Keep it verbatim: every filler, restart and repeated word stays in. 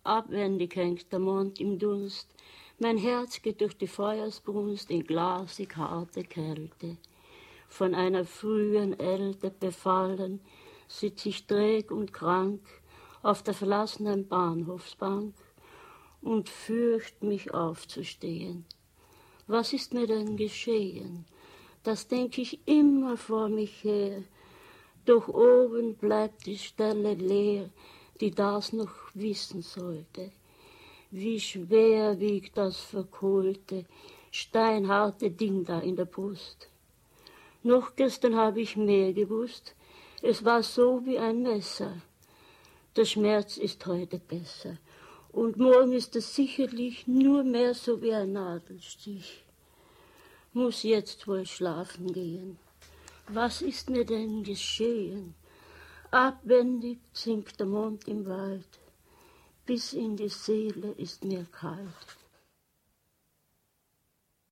Abwendig hängt der Mond im Dunst, mein Herz geht durch die Feuersbrunst in glasig harte Kälte. Von einer frühen Älte befallen, sitz ich träg und krank auf der verlassenen Bahnhofsbank und fürcht mich aufzustehen. Was ist mir denn geschehen? Das denk ich immer vor mich her, doch oben bleibt die Stelle leer, die das noch wissen sollte. Wie schwer wiegt das verkohlte, steinharte Ding da in der Brust. Noch gestern habe ich mehr gewusst, es war so wie ein Messer. Der Schmerz ist heute besser, und morgen ist es sicherlich nur mehr so wie ein Nadelstich. Muss jetzt wohl schlafen gehen. Was ist mir denn geschehen? Abwendig sinkt der Mond im Wald, bis in die Seele ist mir kalt.